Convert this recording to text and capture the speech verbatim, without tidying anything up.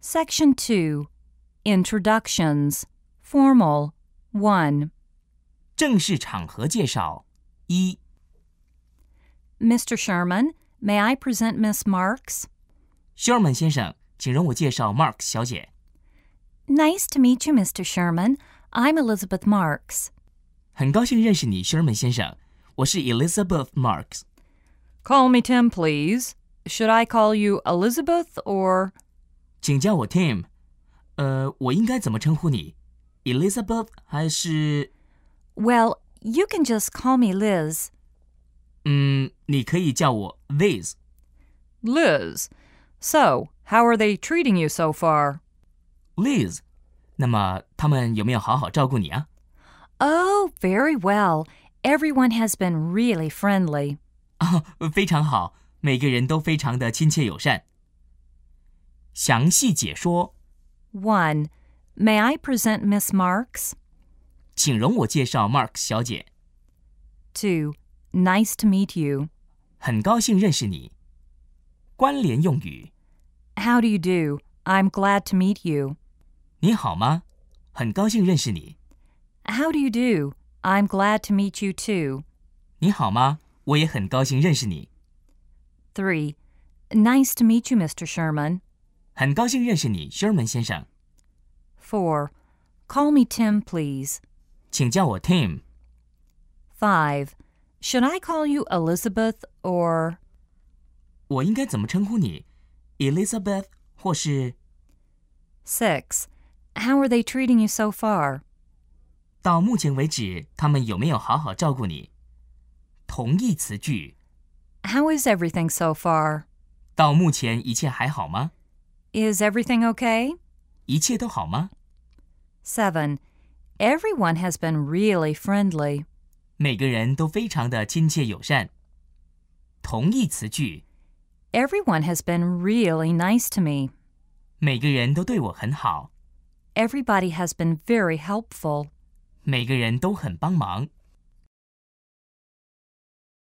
Section two. Introductions. Formal. one. 正式场合介绍一 Mister Sherman, may I present Miss Marks? Sherman 先生，请容我介绍 Marks 小姐。 Nice to meet you, Mister Sherman. I'm Elizabeth Marks. 很高兴认识你 Sherman 先生，我是 Elizabeth Marks。 Call me Tim, please. Should I call you Elizabeth or... 请叫我 Tim。 呃，我应该怎么称呼你？ Elizabeth 还是 Well, you can just call me Liz. 嗯，你可以叫我 Liz。 Liz. So, how are they treating you so far? Liz， 那么他们有没有好好照顾你啊？ Oh, very well. Everyone has been really friendly. 哦，非常好，每个人都非常的亲切友善。详细解说 one. May I present Miss Marks? 请容我介绍 Marks 小姐。 two. Nice to meet you. 很高兴认识你。关联用语 How do you do? I'm glad to meet you. 你好吗？很高兴认识你。 How do you do? I'm glad to meet you too. 你好吗？我也很高兴认识你。 three. Nice to meet you, Mister Sherman. 很高兴认识你 Sherman 先生。 four. Call me Tim, please. 请叫我 Tim。 five. Should I call you Elizabeth or... 我应该怎么称呼你？ Elizabeth 或是 six. How are they treating you so far? 到目前为止，他们有没有好好照顾你？同义词句 How is everything so far? 到目前一切还好吗？ Is everything okay? 一切都好吗？ seven. Everyone has been really friendly. 每个人都非常的亲切友善。同义词句 Everyone has been really nice to me. 每个人都对我很好。 Everybody has been very helpful. 每个人都很帮忙。